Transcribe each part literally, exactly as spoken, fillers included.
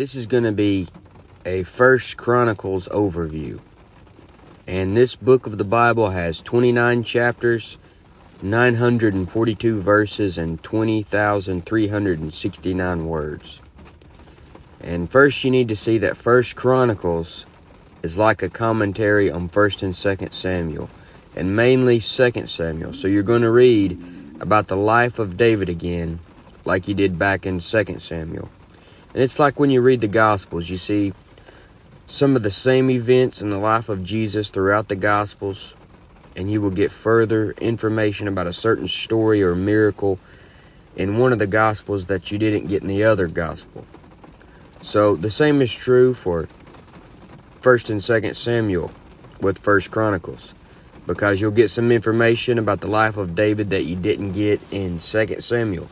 This is going to be a First Chronicles overview. And this book of the Bible has twenty-nine chapters, nine hundred forty-two verses, and twenty thousand three hundred sixty-nine words. And first you need to see that First Chronicles is like a commentary on First and Second Samuel, and mainly Second Samuel. So you're going to read about the life of David again, like you did back in Second Samuel. And it's like when you read the Gospels, you see some of the same events in the life of Jesus throughout the Gospels, and you will get further information about a certain story or miracle in one of the Gospels that you didn't get in the other Gospel. So the same is true for First and Second Samuel with First Chronicles, because you'll get some information about the life of David that you didn't get in Second Samuel.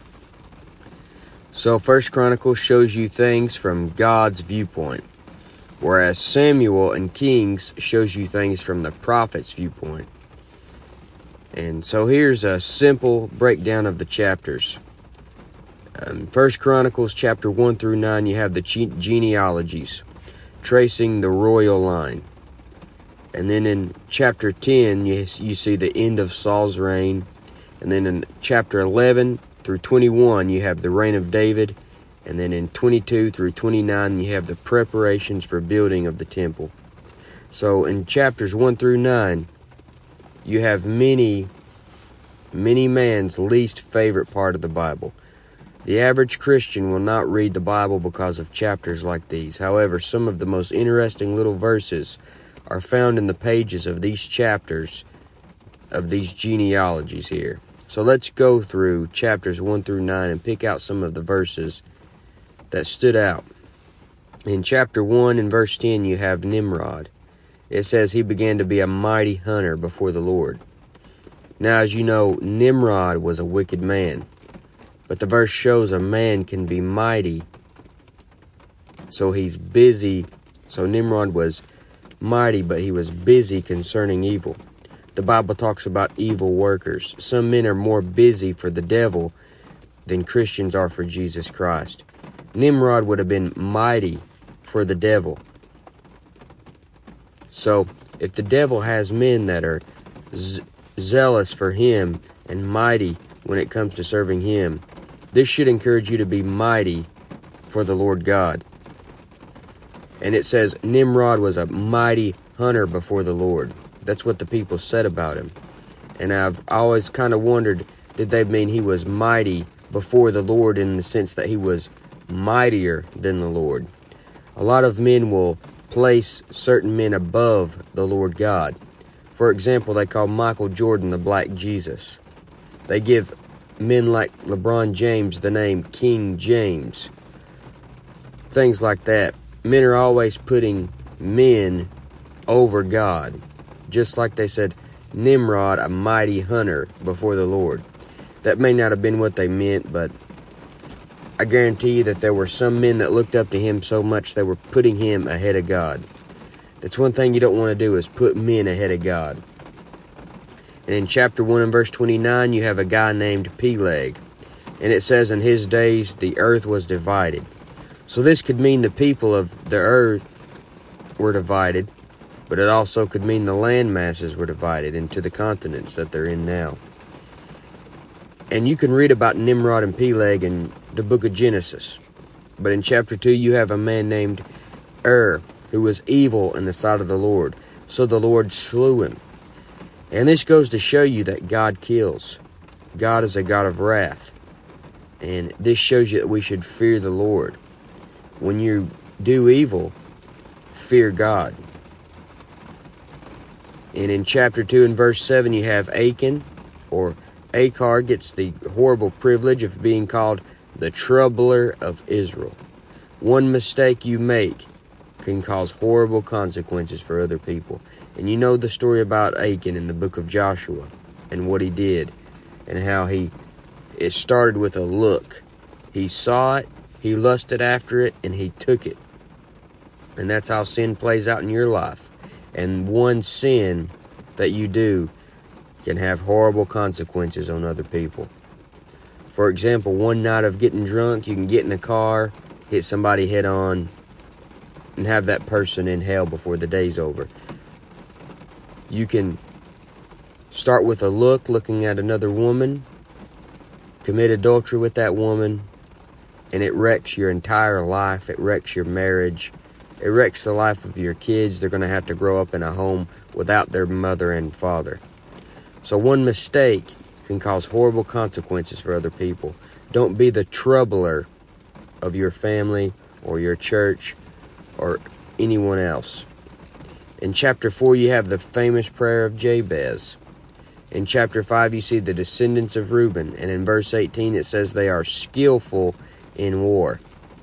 So First Chronicles shows you things from God's viewpoint, whereas Samuel and Kings shows you things from the prophet's viewpoint. And so here's a simple breakdown of the chapters. Um, First Chronicles chapter one through nine, you have the ge- genealogies, tracing the royal line. And then in chapter ten, you, you see the end of Saul's reign. And then in chapter eleven through twenty-one, you have the reign of David. And then in twenty-two through twenty-nine, you have the preparations for building of the temple. So in chapters one through nine, you have many, many man's least favorite part of the Bible. The average Christian will not read the Bible because of chapters like these. However, some of the most interesting little verses are found in the pages of these chapters of these genealogies here. So let's go through chapters one through nine and pick out some of the verses that stood out. In chapter one and verse ten, you have Nimrod. It says he began to be a mighty hunter before the Lord. Now, as you know, Nimrod was a wicked man, but the verse shows a man can be mighty. So he's busy. So Nimrod was mighty, but he was busy concerning evil. The Bible talks about evil workers. Some men are more busy for the devil than Christians are for Jesus Christ. Nimrod would have been mighty for the devil. So if the devil has men that are z- zealous for him and mighty when it comes to serving him, this should encourage you to be mighty for the Lord God. And it says Nimrod was a mighty hunter before the Lord. That's what the people said about him. And I've always kind of wondered, did they mean he was mighty before the Lord in the sense that he was mightier than the Lord? A lot of men will place certain men above the Lord God. For example, they call Michael Jordan the Black Jesus. They give men like LeBron James the name King James. Things like that. Men are always putting men over God. Just like they said, Nimrod, a mighty hunter before the Lord. That may not have been what they meant, but I guarantee you that there were some men that looked up to him so much they were putting him ahead of God. That's one thing you don't want to do, is put men ahead of God. And in chapter one and verse twenty-nine, you have a guy named Peleg. And it says, in his days the earth was divided. So this could mean the people of the earth were divided, but it also could mean the land masses were divided into the continents that they're in now. And you can read about Nimrod and Peleg in the book of Genesis. But in chapter two, you have a man named Er, who was evil in the sight of the Lord. So the Lord slew him. And this goes to show you that God kills. God is a God of wrath. And this shows you that we should fear the Lord. When you do evil, fear God. And in chapter two and verse seven, you have Achan, or Achar, gets the horrible privilege of being called the troubler of Israel. One mistake you make can cause horrible consequences for other people. And you know the story about Achan in the book of Joshua and what he did and how he, it started with a look. He saw it, he lusted after it, and he took it. And that's how sin plays out in your life. And one sin that you do can have horrible consequences on other people. For example, one night of getting drunk, you can get in a car hit somebody head on, and have that person in hell before the day's over. You can start with a look, looking at another woman, commit adultery with that woman, and it wrecks your entire life. It wrecks your marriage. It wrecks the life of your kids. They're going to have to grow up in a home without their mother and father. So one mistake can cause horrible consequences for other people. Don't be the troubler of your family or your church or anyone else. In chapter four, you have the famous prayer of Jabez. In chapter five, you see the descendants of Reuben. And in verse eighteen, it says they are skillful in war.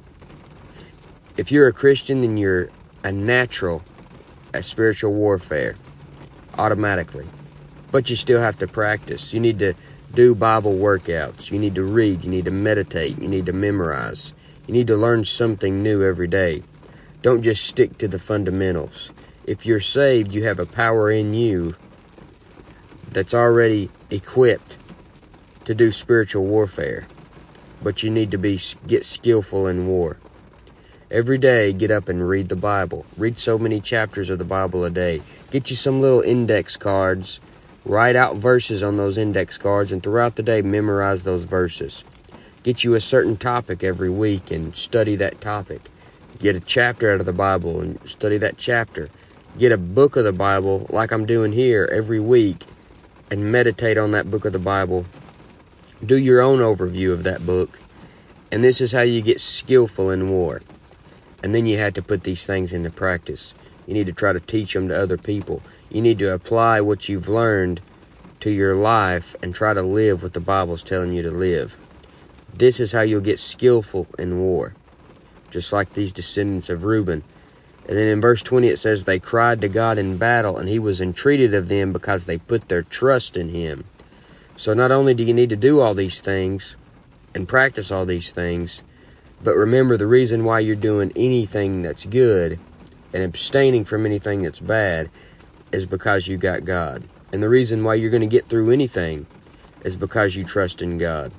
If you're a Christian, then you're a natural at spiritual warfare, automatically. But you still have to practice. You need to do Bible workouts. You need to read. You need to meditate. You need to memorize. You need to learn something new every day. Don't just stick to the fundamentals. If you're saved, you have a power in you that's already equipped to do spiritual warfare. But you need to be get skillful in war. Every day, get up and read the Bible. Read so many chapters of the Bible a day. Get you some little index cards. Write out verses on those index cards, and throughout the day, memorize those verses. Get you a certain topic every week and study that topic. Get a chapter out of the Bible and study that chapter. Get a book of the Bible, like I'm doing here, every week, and meditate on that book of the Bible. Do your own overview of that book. And this is how you get skillful in war. And then you have to put these things into practice. You need to try to teach them to other people. You need to apply what you've learned to your life and try to live what the Bible's telling you to live. This is how you'll get skillful in war, just like these descendants of Reuben. And then in verse twenty it says, they cried to God in battle, and he was entreated of them because they put their trust in him. So not only do you need to do all these things and practice all these things, but remember the reason why you're doing anything that's good and abstaining from anything that's bad is because you got God. And the reason why you're going to get through anything is because you trust in God.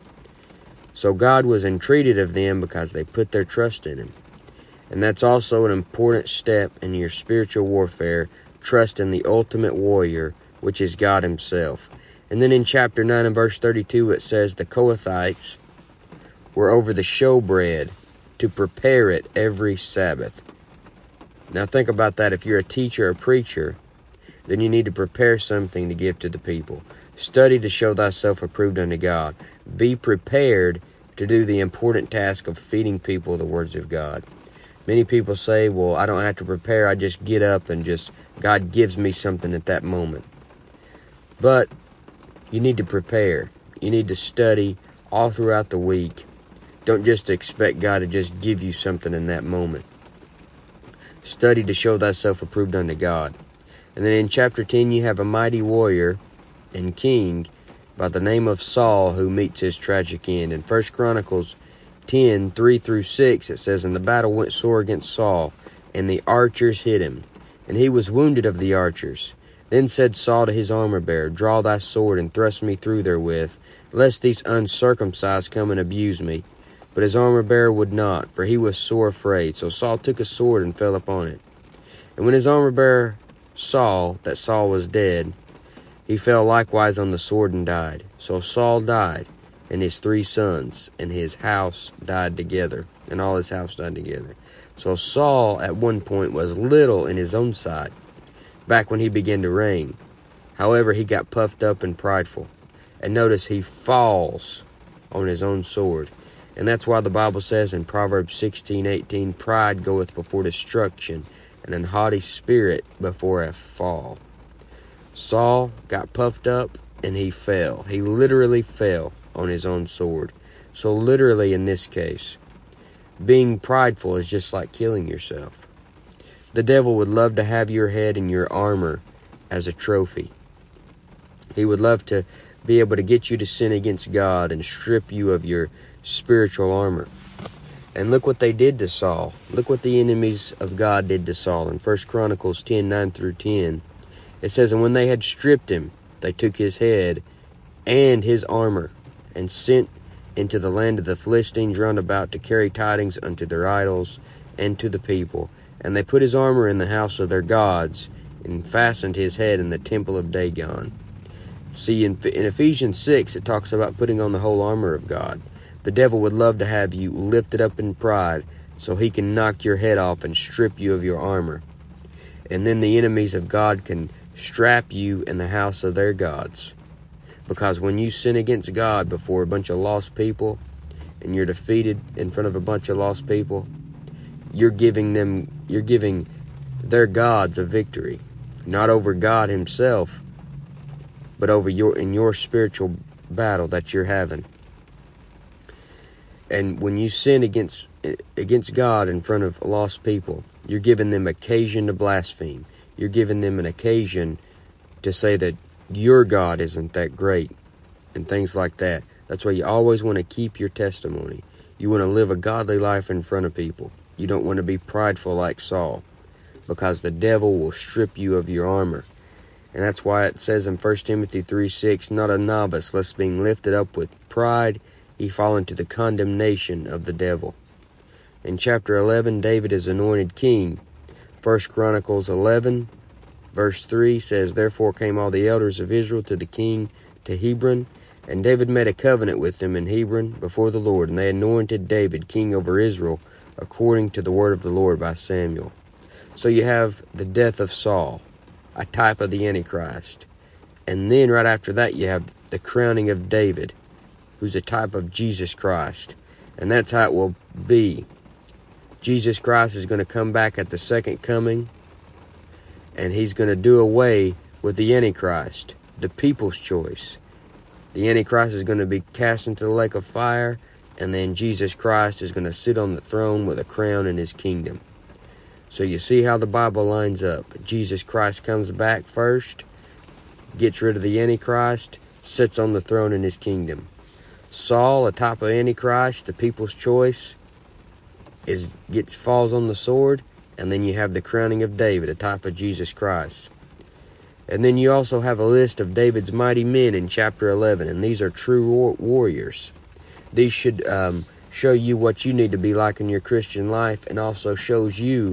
So God was entreated of them because they put their trust in him. And that's also an important step in your spiritual warfare, trust in the ultimate warrior, which is God himself. And then in chapter nine and verse thirty-two, it says, the Kohathites were over the showbread to prepare it every Sabbath. Now think about that. If you're a teacher or preacher, then you need to prepare something to give to the people. Study to show thyself approved unto God. Be prepared to do the important task of feeding people the words of God. Many people say, well, I don't have to prepare. I just get up and just, God gives me something at that moment. But you need to prepare. You need to study all throughout the week. Don't just expect God to just give you something in that moment. Study to show thyself approved unto God. And then in chapter ten, you have a mighty warrior and king by the name of Saul who meets his tragic end. In First Chronicles ten, three through six, it says, and the battle went sore against Saul, and the archers hit him, and he was wounded of the archers. Then said Saul to his armor-bearer, draw thy sword, and thrust me through therewith, lest these uncircumcised come and abuse me. But his armor-bearer would not, for he was sore afraid. So Saul took a sword and fell upon it. And when his armor-bearer saw that Saul was dead, he fell likewise on the sword and died. So Saul died, and his three sons, and his house died together, and all his house died together. So Saul at one point was little in his own sight, back when he began to reign. However, he got puffed up and prideful. And notice he falls on his own sword. And that's why the Bible says in Proverbs sixteen eighteen, pride goeth before destruction, and an haughty spirit before a fall. Saul got puffed up and he fell. He literally fell on his own sword. So literally in this case, being prideful is just like killing yourself. The devil would love to have your head and your armor as a trophy. He would love to be able to get you to sin against God and strip you of your spiritual armor. And look what they did to Saul. Look what the enemies of God did to Saul. In First Chronicles ten, nine through ten, it says, and when they had stripped him, they took his head and his armor and sent into the land of the Philistines round about, to carry tidings unto their idols and to the people. And they put his armor in the house of their gods, and fastened his head in the temple of Dagon. See, in, in Ephesians six, it talks about putting on the whole armor of God. The devil would love to have you lifted up in pride so he can knock your head off and strip you of your armor. And then the enemies of God can strap you in the house of their gods. Because when you sin against God before a bunch of lost people, and you're defeated in front of a bunch of lost people, you're giving them, you're giving their gods a victory. Not over God himself, but over your, in your spiritual battle that you're having. And when you sin against against God in front of lost people, you're giving them occasion to blaspheme. You're giving them an occasion to say that your God isn't that great and things like that. That's why you always want to keep your testimony. You want to live a godly life in front of people. You don't want to be prideful like Saul, because the devil will strip you of your armor. And that's why it says in First Timothy three six, not a novice, lest being lifted up with pride, he fall into the condemnation of the devil. In chapter eleven, David is anointed king. First Chronicles eleven, verse three says, therefore came all the elders of Israel to the king to Hebron, and David made a covenant with them in Hebron before the Lord, and they anointed David king over Israel, according to the word of the Lord by Samuel. So you have the death of Saul, a type of the Antichrist. And then right after that, you have the crowning of David, who's a type of Jesus Christ. And that's how it will be. Jesus Christ is going to come back at the second coming, and he's going to do away with the Antichrist, the people's choice. The Antichrist is going to be cast into the lake of fire, and then Jesus Christ is going to sit on the throne with a crown in his kingdom. So you see how the Bible lines up. Jesus Christ comes back first, gets rid of the Antichrist, sits on the throne in his kingdom. Saul, a type of Antichrist, the people's choice, is gets falls on the sword, and then you have the crowning of David, a type of Jesus Christ. And then you also have a list of David's mighty men in chapter eleven, and these are true war- warriors. These should um, show you what you need to be like in your Christian life, and also shows you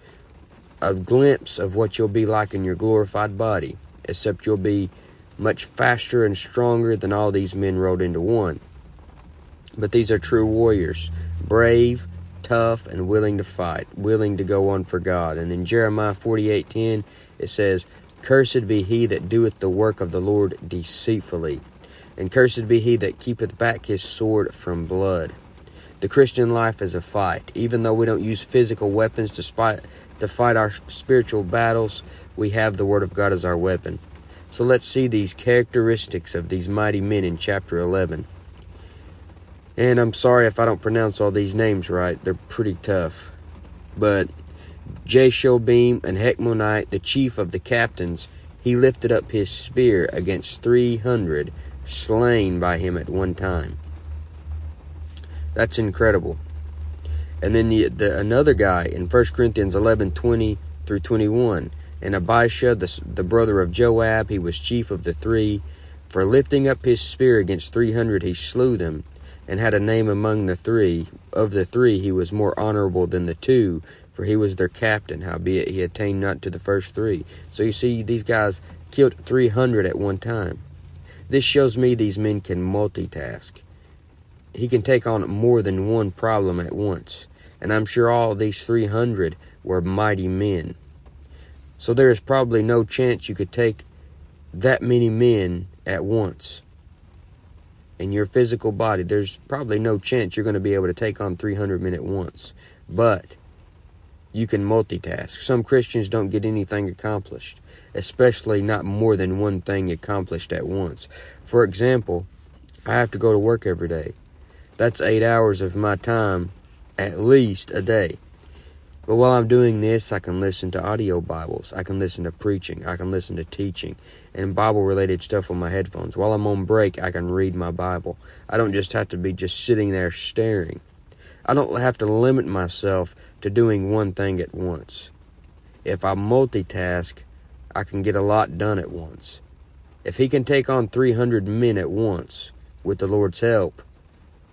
a glimpse of what you'll be like in your glorified body, except you'll be much faster and stronger than all these men rolled into one. But these are true warriors, brave, tough, and willing to fight, willing to go on for God. And in Jeremiah forty-eight ten, it says, cursed be he that doeth the work of the Lord deceitfully, and cursed be he that keepeth back his sword from blood. The Christian life is a fight. Even though we don't use physical weapons to fight, to fight our spiritual battles, we have the Word of God as our weapon. So let's see these characteristics of these mighty men in chapter eleven. And I'm sorry if I don't pronounce all these names right. They're pretty tough. But Jashobeam and Hechmonite, the chief of the captains, he lifted up his spear against three hundred, slain by him at one time. That's incredible. And then the, the another guy in First Corinthians eleven twenty through twenty-one, and Abishai, the, the brother of Joab, he was chief of the three. For lifting up his spear against three hundred, he slew them, and had a name among the three. Of the three, he was more honorable than the two, for he was their captain, howbeit he attained not to the first three. So you see, these guys killed three hundred at one time. This shows me these men can multitask. He can take on more than one problem at once. And I'm sure all these three hundred were mighty men. So there is probably no chance you could take that many men at once. In your physical body, there's probably no chance you're going to be able to take on three hundred men at once. But you can multitask. Some Christians don't get anything accomplished, especially not more than one thing accomplished at once. For example, I have to go to work every day. That's eight hours of my time, at least a day. But while I'm doing this, I can listen to audio Bibles. I can listen to preaching. I can listen to teaching and Bible-related stuff on my headphones. While I'm on break, I can read my Bible. I don't just have to be just sitting there staring. I don't have to limit myself to doing one thing at once. If I multitask, I can get a lot done at once. If he can take on three hundred men at once, with the Lord's help,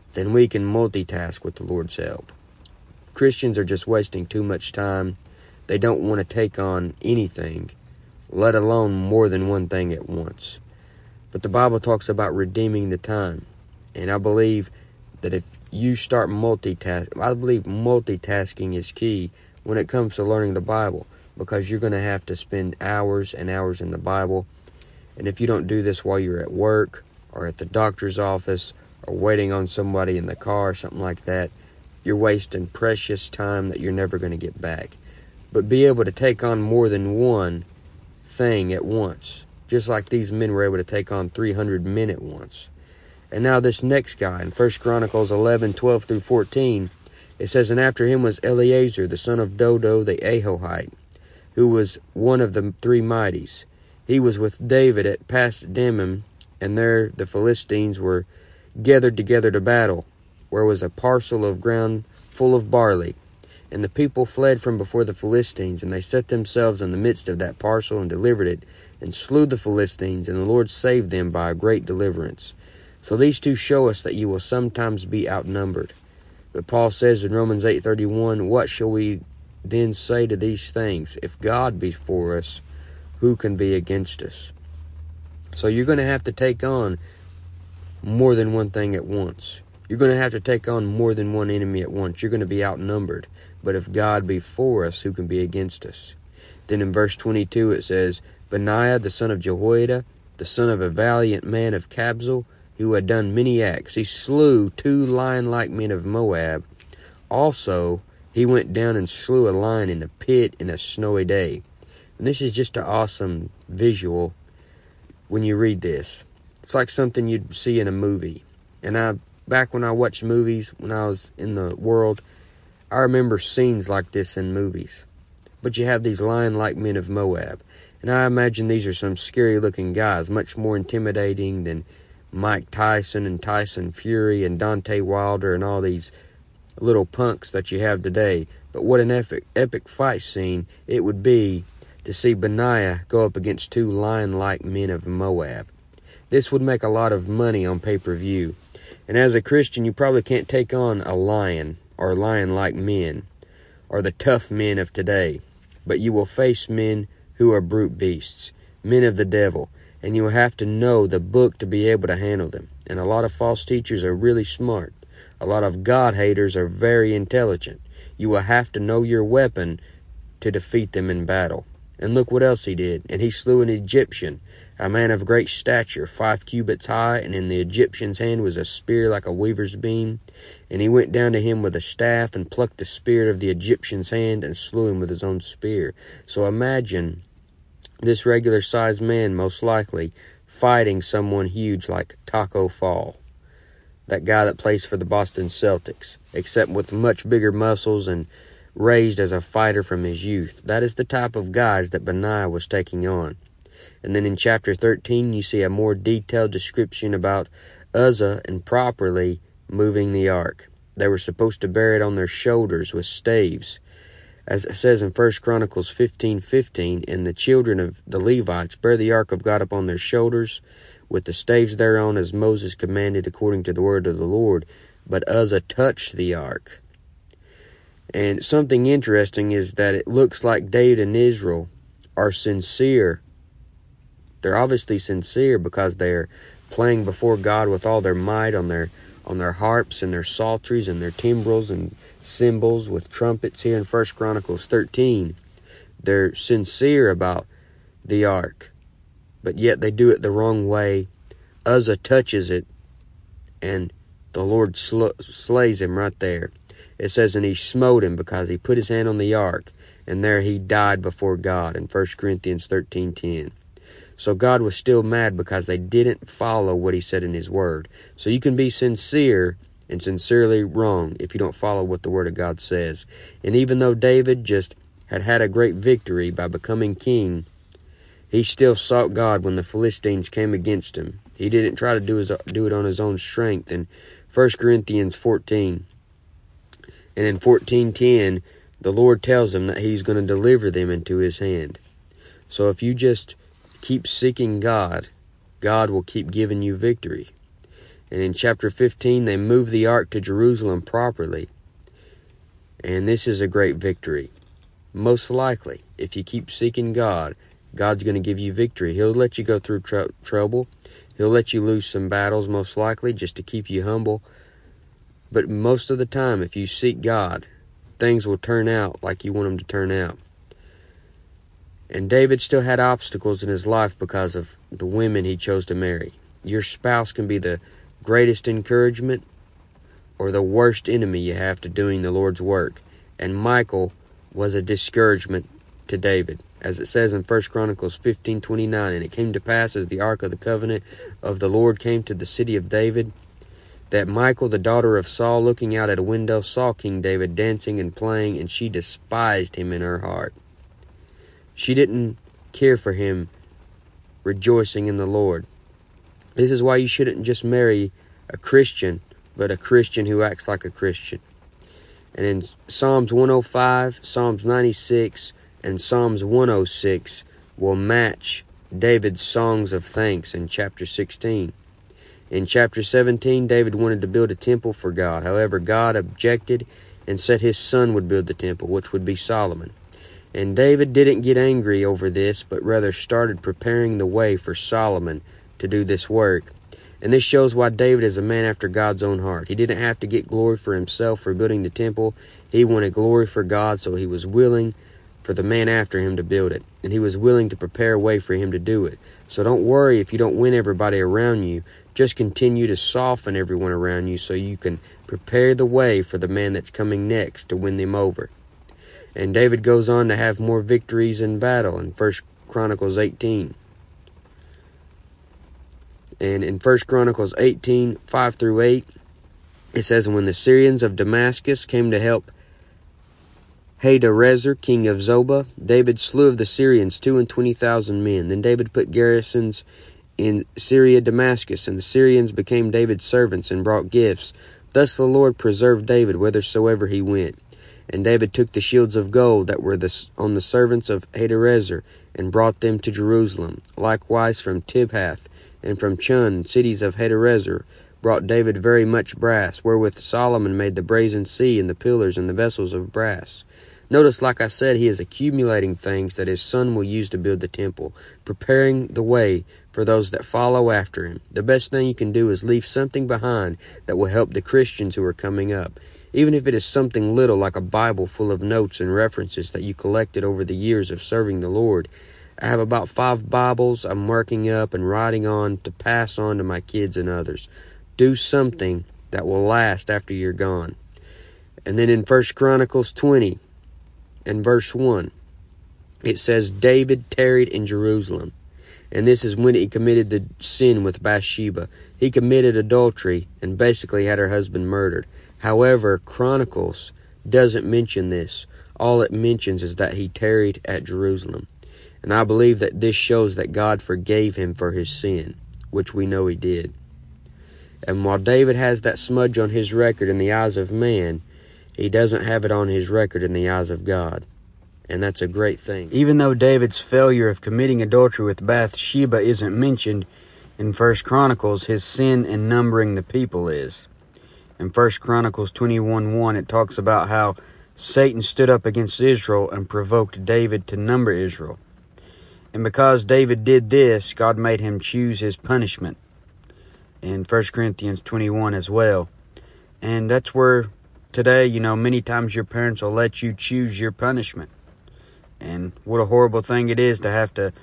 then we can multitask with the Lord's help. Christians are just wasting too much time. They don't want to take on anything, let alone more than one thing at once. But the Bible talks about redeeming the time. And I believe that if you start multitasking, I believe multitasking is key when it comes to learning the Bible, because you're going to have to spend hours and hours in the Bible. And if you don't do this while you're at work or at the doctor's office or waiting on somebody in the car or something like that, you're wasting precious time that you're never going to get back. But be able to take on more than one thing at once, just like these men were able to take on three hundred men at once. And now this next guy in First Chronicles eleven, twelve through fourteen, it says, "And after him was Eleazar, the son of Dodo the Ahohite, who was one of the three mighties. He was with David at Pas-dammim, and there the Philistines were gathered together to battle, where was a parcel of ground full of barley. And the people fled from before the Philistines, and they set themselves in the midst of that parcel and delivered it, and slew the Philistines, and the Lord saved them by a great deliverance." So these two show us that you will sometimes be outnumbered. But Paul says in Romans eight thirty-one, "What shall we then say to these things? If God be for us, who can be against us?" So you're going to have to take on more than one thing at once. You're going to have to take on more than one enemy at once. You're going to be outnumbered. But if God be for us, who can be against us? Then in verse twenty-two it says, "Benaiah the son of Jehoiada, the son of a valiant man of Kabzeel, who had done many acts, he slew two lion-like men of Moab. Also he went down and slew a lion in a pit in a snowy day." And this is just an awesome visual when you read this. It's like something you'd see in a movie. And I, back when I watched movies, when I was in the world, I remember scenes like this in movies. But you have these lion-like men of Moab. And I imagine these are some scary-looking guys, much more intimidating than Mike Tyson and Tyson Fury and Deontay Wilder and all these little punks that you have today. But what an epic, epic fight scene it would be to see Benaiah go up against two lion-like men of Moab. This would make a lot of money on pay-per-view. And as a Christian, you probably can't take on a lion or lion-like men or the tough men of today. But you will face men who are brute beasts, men of the devil. And you will have to know the book to be able to handle them. And a lot of false teachers are really smart. A lot of God haters are very intelligent. You will have to know your weapon to defeat them in battle. And look what else he did. "And he slew an Egyptian, a man of great stature, five cubits high, and in the Egyptian's hand was a spear like a weaver's beam. And he went down to him with a staff, and plucked the spear of the Egyptian's hand, and slew him with his own spear." So imagine this regular-sized man, most likely, fighting someone huge like Taco Fall, that guy that plays for the Boston Celtics, except with much bigger muscles and raised as a fighter from his youth. That is the type of guys that Benaiah was taking on. And then in chapter thirteen, you see a more detailed description about Uzzah and properly moving the ark. They were supposed to bear it on their shoulders with staves. As it says in First Chronicles fifteen fifteen, "And the children of the Levites bear the ark of God upon their shoulders, with the staves thereon, as Moses commanded according to the word of the Lord. But Uzzah touched the ark." And something interesting is that it looks like David and Israel are sincere. They're obviously sincere because they're playing before God with all their might on their on their harps and their psalteries and their timbrels and cymbals with trumpets here in First Chronicles thirteen. They're sincere about the ark, but yet they do it the wrong way. Uzzah touches it, and the Lord sl- slays him right there. It says, "And he smote him because he put his hand on the ark, and there he died before God," in First Corinthians thirteen ten. So God was still mad because they didn't follow what he said in his word. So you can be sincere and sincerely wrong if you don't follow what the word of God says. And even though David just had had a great victory by becoming king, he still sought God when the Philistines came against him. He didn't try to do his do it on his own strength. In First Corinthians fourteen, and in fourteen ten, the Lord tells him that he's going to deliver them into his hand. So if you just keep seeking God, God will keep giving you victory. And in chapter fifteen, they moved the ark to Jerusalem properly. And this is a great victory. Most likely, if you keep seeking God, God's going to give you victory. He'll let you go through tr- trouble. He'll let you lose some battles, most likely, just to keep you humble. But most of the time, if you seek God, things will turn out like you want them to turn out. And David still had obstacles in his life because of the women he chose to marry. Your spouse can be the greatest encouragement or the worst enemy you have to doing the Lord's work. And Michal was a discouragement to David. As it says in First Chronicles fifteen twenty-nine, and it came to pass as the ark of the covenant of the Lord came to the city of David, that Michal, the daughter of Saul, looking out at a window, saw King David dancing and playing, and she despised him in her heart. She didn't care for him rejoicing in the Lord. This is why you shouldn't just marry a Christian, but a Christian who acts like a Christian. And in Psalms one oh five, Psalms ninety-six, and Psalms one oh six will match David's songs of thanks in chapter sixteen. In chapter seventeen, David wanted to build a temple for God. However, God objected and said his son would build the temple, which would be Solomon. And David didn't get angry over this, but rather started preparing the way for Solomon to do this work. And this shows why David is a man after God's own heart. He didn't have to get glory for himself for building the temple. He wanted glory for God, so he was willing for the man after him to build it. And he was willing to prepare a way for him to do it. So don't worry if you don't win everybody around you. Just continue to soften everyone around you so you can prepare the way for the man that's coming next to win them over. And David goes on to have more victories in battle in First Chronicles eighteen. And in First Chronicles eighteen, five through eight, it says, "And when the Syrians of Damascus came to help Hadarezer, king of Zobah, David slew of the Syrians two and twenty thousand men. Then David put garrisons in Syria, Damascus, and the Syrians became David's servants and brought gifts. Thus the Lord preserved David whithersoever he went. And David took the shields of gold that were the, on the servants of Hadarezer and brought them to Jerusalem. Likewise from Tibhath and from Chun, cities of Hadarezer, brought David very much brass, wherewith Solomon made the brazen sea and the pillars and the vessels of brass." Notice, like I said, he is accumulating things that his son will use to build the temple, preparing the way for those that follow after him. The best thing you can do is leave something behind that will help the Christians who are coming up. Even if it is something little like a Bible full of notes and references that you collected over the years of serving the Lord. I have about five Bibles I'm working up and writing on to pass on to my kids and others. Do something that will last after you're gone. And then in First Chronicles twenty and verse one, it says, "David tarried in Jerusalem." And this is when he committed the sin with Bathsheba. He committed adultery and basically had her husband murdered. However, Chronicles doesn't mention this. All it mentions is that he tarried at Jerusalem. And I believe that this shows that God forgave him for his sin, which we know he did. And while David has that smudge on his record in the eyes of man, he doesn't have it on his record in the eyes of God. And that's a great thing. Even though David's failure of committing adultery with Bathsheba isn't mentioned in First Chronicles, his sin in numbering the people is. In First Chronicles twenty-one one, it talks about how Satan stood up against Israel and provoked David to number Israel. And because David did this, God made him choose his punishment in First Corinthians twenty-one as well. And that's where today, you know, many times your parents will let you choose your punishment. And what a horrible thing it is to have to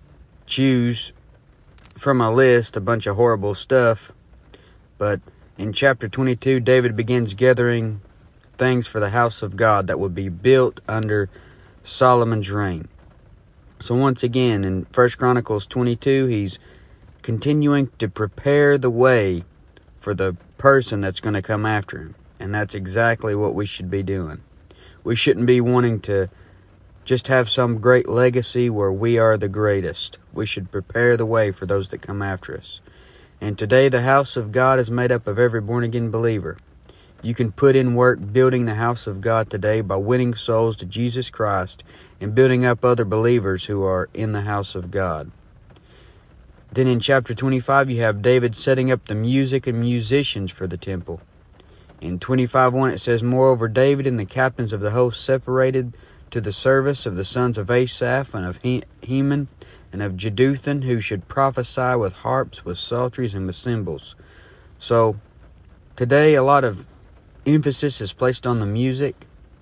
choose from a list a bunch of horrible stuff. But in chapter twenty-two, David begins gathering things for the house of God that would be built under Solomon's reign. So once again, in First Chronicles twenty-two, he's continuing to prepare the way for the person that's going to come after him. And that's exactly what we should be doing. We shouldn't be wanting to just have some great legacy where we are the greatest. We should prepare the way for those that come after us. And today the house of God is made up of every born-again believer. You can put in work building the house of God today by winning souls to Jesus Christ and building up other believers who are in the house of God. Then in chapter twenty-five, you have David setting up the music and musicians for the temple. In twenty-five one, it says, Moreover, David and the captains of the host separated to the service of the sons of Asaph and of Heman and of Jeduthun, who should prophesy with harps, with psalteries, and with cymbals. So, today a lot of emphasis is placed on the music,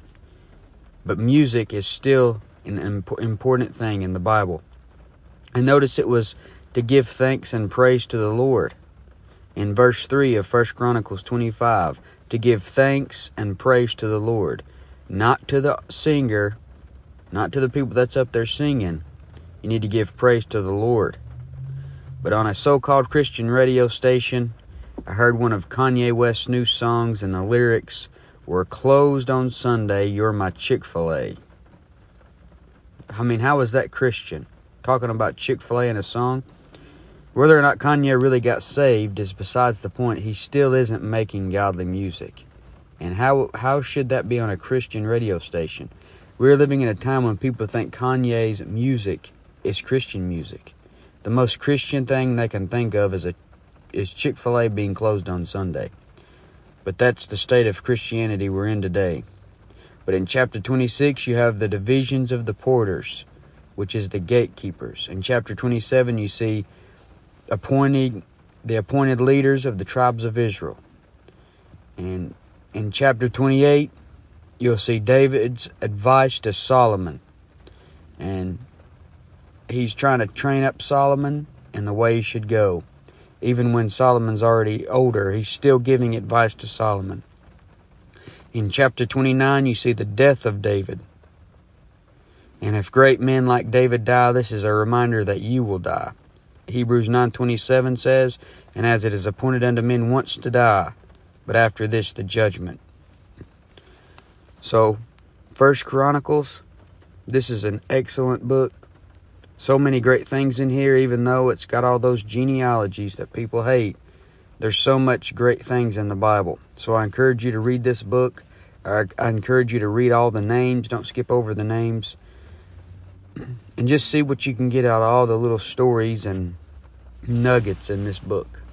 but music is still an imp- important thing in the Bible. And notice it was to give thanks and praise to the Lord. In verse three of First Chronicles twenty-five, to give thanks and praise to the Lord. Not to the singer, not to the people that's up there singing. You need to give praise to the Lord. But on a so-called Christian radio station, I heard one of Kanye West's new songs, and the lyrics were, "Closed on Sunday, you're my Chick-fil-A." I mean, how is that Christian? Talking about Chick-fil-A in a song? Whether or not Kanye really got saved is besides the point. He still isn't making godly music. And how how should that be on a Christian radio station? We're living in a time when people think Kanye's music is Christian music. The most Christian thing they can think of is a is Chick-fil-A being closed on Sunday. But that's the state of Christianity we're in today. But in chapter twenty-six, you have the divisions of the porters, which is the gatekeepers. In chapter twenty-seven, you see appointed the appointed leaders of the tribes of Israel. And in chapter twenty-eight, you'll see David's advice to Solomon. And he's trying to train up Solomon in the way he should go. Even when Solomon's already older, he's still giving advice to Solomon. In chapter twenty-nine, you see the death of David. And if great men like David die, this is a reminder that you will die. Hebrews nine twenty-seven says, And as it is appointed unto men once to die, but after this the judgment. So, First Chronicles, this is an excellent book. So many great things in here, even though it's got all those genealogies that people hate. There's so much great things in the Bible. So I encourage you to read this book. I, I encourage you to read all the names. Don't skip over the names. And just see what you can get out of all the little stories and nuggets in this book.